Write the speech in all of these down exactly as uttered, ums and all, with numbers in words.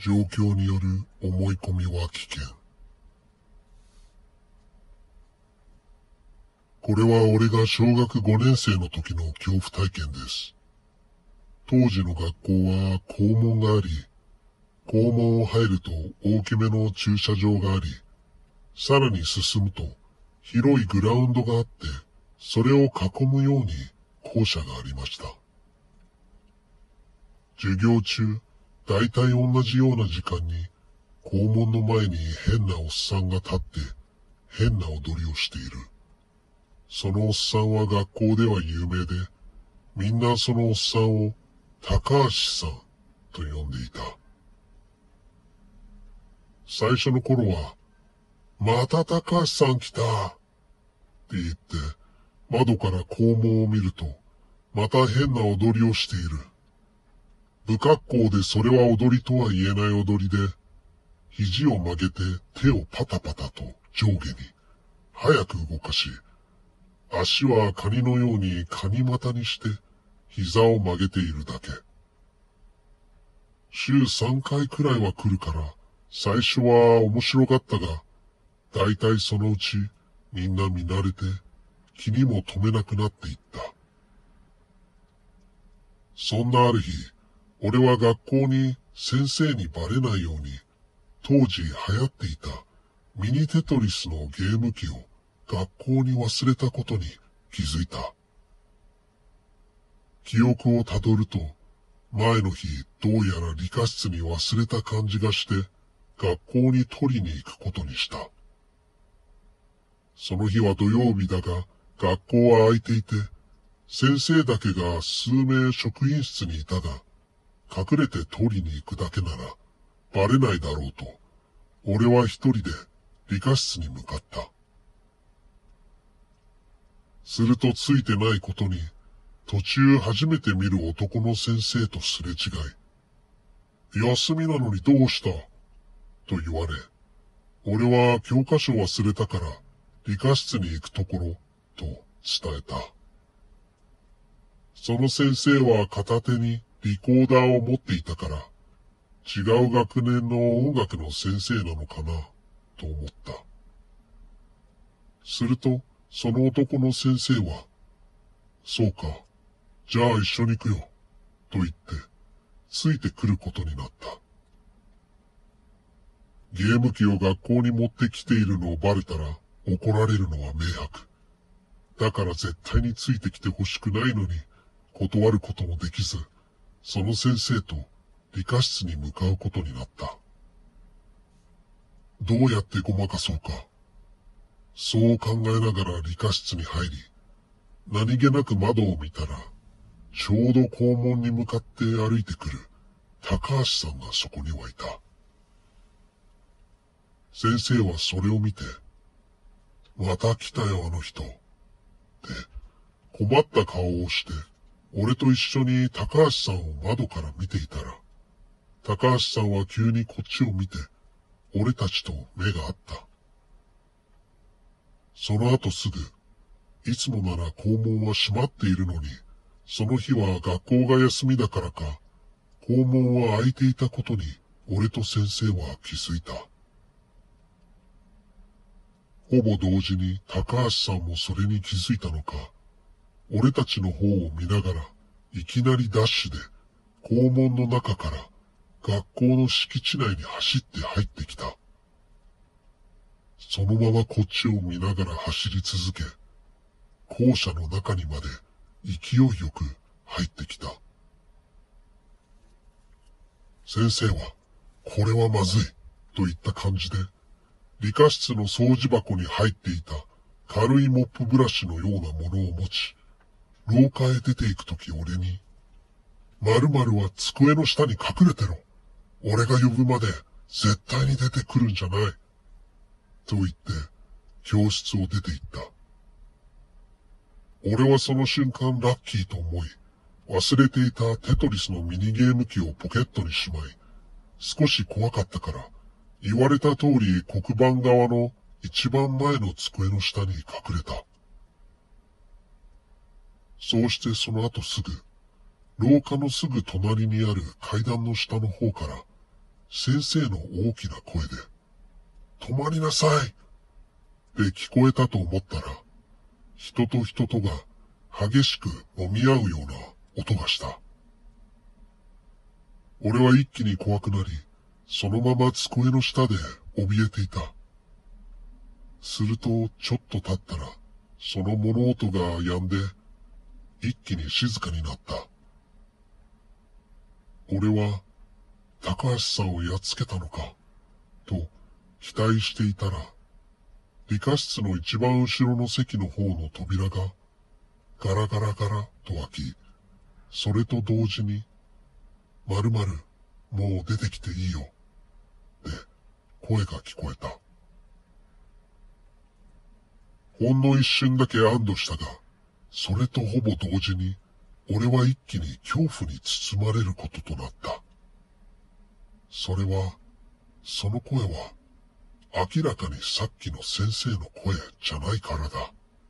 状況による思い込みは危険。これは俺が小学ごねん生の時の恐怖体験です。当時の学校は校門があり、校門を入ると大きめの駐車場があり、さらに進むと広いグラウンドがあって、それを囲むように校舎がありました。授業中、だいたい同じような時間に校門の前に変なおっさんが立って変な踊りをしている。そのおっさんは学校では有名で、みんなそのおっさんを高橋さんと呼んでいた。最初の頃は、また高橋さん来たって言って、窓から校門を見ると、また変な踊りをしている。不格好でそれは踊りとは言えない踊りで、肘を曲げて手をパタパタと上下に早く動かし、足はカニのようにカニ股にして膝を曲げているだけ。週さんかいくらいは来るから、最初は面白かったが、だいたいそのうちみんな見慣れて気にも留めなくなっていった。そんなある日、俺は学校に先生にバレないように、当時流行っていたミニテトリスのゲーム機を学校に忘れたことに気づいた。記憶をたどると、前の日どうやら理科室に忘れた感じがして、学校に取りに行くことにした。その日は土曜日だが、学校は空いていて、先生だけが数名職員室にいたが、隠れて取りに行くだけならバレないだろうと、俺は一人で理科室に向かった。するとついてないことに、途中初めて見る男の先生とすれ違い、休みなのにどうしたと言われ、俺は教科書忘れたから理科室に行くところと伝えた。その先生は片手にリコーダーを持っていたから、違う学年の音楽の先生なのかなと思った。すると、その男の先生は、そうか、じゃあ一緒に行くよ、と言って、ついてくることになった。ゲーム機を学校に持ってきているのをバレたら怒られるのは明白。だから絶対についてきてほしくないのに、断ることもできず、その先生と理科室に向かうことになった。どうやってごまかそうか。そう考えながら理科室に入り、何気なく窓を見たら、ちょうど校門に向かって歩いてくる高橋さんがそこにはいた。先生はそれを見て、また来たよあの人。で、困った顔をして、俺と一緒に高橋さんを窓から見ていたら、高橋さんは急にこっちを見て、俺たちと目が合った。その後すぐ、いつもなら校門は閉まっているのに、その日は学校が休みだからか、校門は開いていたことに俺と先生は気づいた。ほぼ同時に高橋さんもそれに気づいたのか、俺たちの方を見ながら、いきなりダッシュで、校門の中から学校の敷地内に走って入ってきた。そのままこっちを見ながら走り続け、校舎の中にまで勢いよく入ってきた。先生は、これはまずい、といった感じで、理科室の掃除箱に入っていた軽いモップブラシのようなものを持ち、廊下へ出て行くとき俺に、〇〇は机の下に隠れてろ。俺が呼ぶまで絶対に出てくるんじゃない。と言って、教室を出て行った。俺はその瞬間ラッキーと思い、忘れていたテトリスのミニゲーム機をポケットにしまい、少し怖かったから、言われた通り黒板側の一番前の机の下に隠れた。そうしてその後すぐ、廊下のすぐ隣にある階段の下の方から、 先生の大きな声で、止まりなさいって聞こえたと思ったら、人と人とが激しく揉み合うような音がした。俺は一気に怖くなり、そのまま机の下で怯えていた。するとちょっと経ったら、その物音が止んで、一気に静かになった。俺は、高橋さんをやっつけたのか、と期待していたら、理科室の一番後ろの席の方の扉が、ガラガラガラと開き、それと同時に、まるまるもう出てきていいよ、で声が聞こえた。ほんの一瞬だけ安堵したが、それとほぼ同時に、俺は一気に恐怖に包まれることとなった。それは、その声は、明らかにさっきの先生の声じゃないからだ。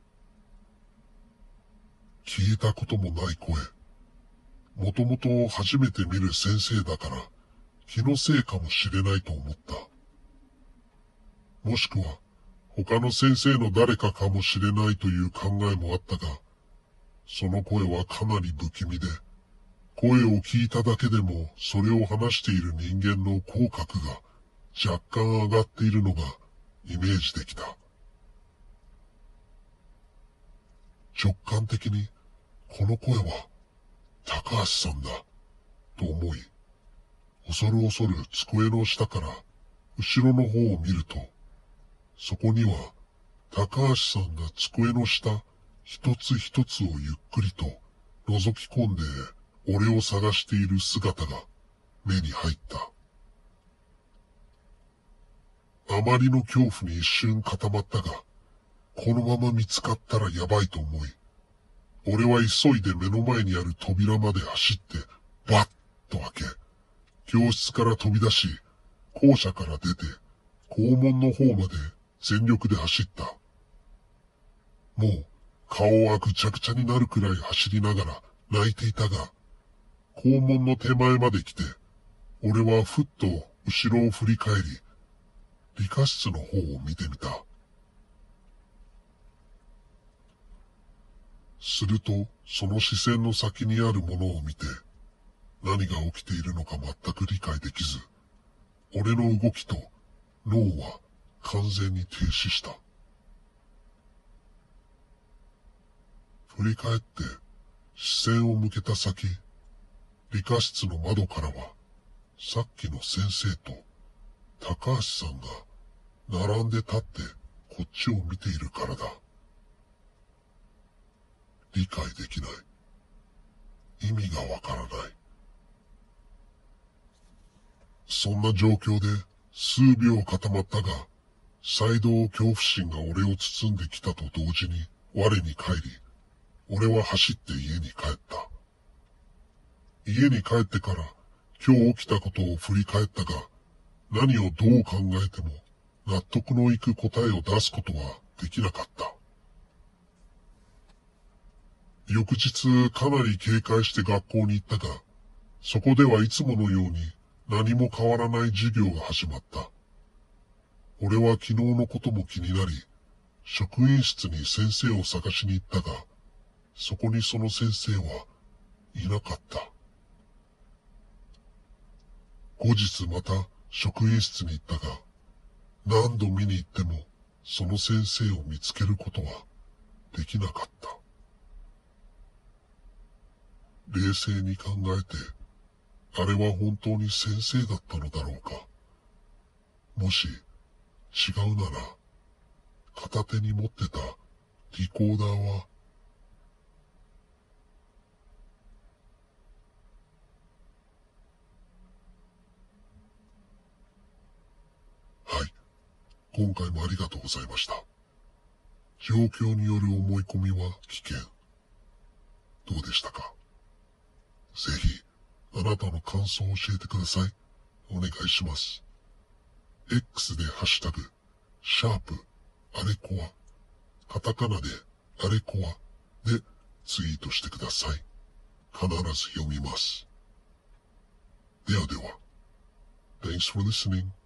聞いたこともない声。もともと初めて見る先生だから、気のせいかもしれないと思った。もしくは、他の先生の誰かかもしれないという考えもあったが、その声はかなり不気味で、声を聞いただけでもそれを話している人間の口角が若干上がっているのがイメージできた。直感的にこの声は高橋さんだと思い、恐る恐る机の下から後ろの方を見ると、そこには高橋さんが机の下一つ一つをゆっくりと覗き込んで俺を探している姿が目に入った。あまりの恐怖に一瞬固まったが、このまま見つかったらやばいと思い、俺は急いで目の前にある扉まで走って、バッと開け、教室から飛び出し、校舎から出て、校門の方まで全力で走った。もう、顔はぐちゃぐちゃになるくらい走りながら泣いていたが、校門の手前まで来て、俺はふっと後ろを振り返り、理科室の方を見てみた。すると、その視線の先にあるものを見て、何が起きているのか全く理解できず、俺の動きと脳は完全に停止した。振り返って視線を向けた先、理科室の窓からは、さっきの先生と高橋さんが並んで立ってこっちを見ているからだ。理解できない。意味がわからない。そんな状況で数秒固まったが、再度恐怖心が俺を包んできたと同時に我に返り、俺は走って家に帰った。家に帰ってから今日起きたことを振り返ったが、何をどう考えても納得のいく答えを出すことはできなかった。翌日かなり警戒して学校に行ったが、そこではいつものように何も変わらない授業が始まった。俺は昨日のことも気になり、職員室に先生を探しに行ったが、そこにその先生はいなかった。後日また職員室に行ったが、何度見に行ってもその先生を見つけることはできなかった。冷静に考えて、あれは本当に先生だったのだろうか。もし違うなら、片手に持ってたリコーダーは、はい。今回もありがとうございました。状況による思い込みは危険。どうでしたか？ぜひ、あなたの感想を教えてください。お願いします。X でハッシュタグ、シャープ、あれこわ、カタカナで、あれこわでツイートしてください。必ず読みます。ではでは、大 Thanks for listening.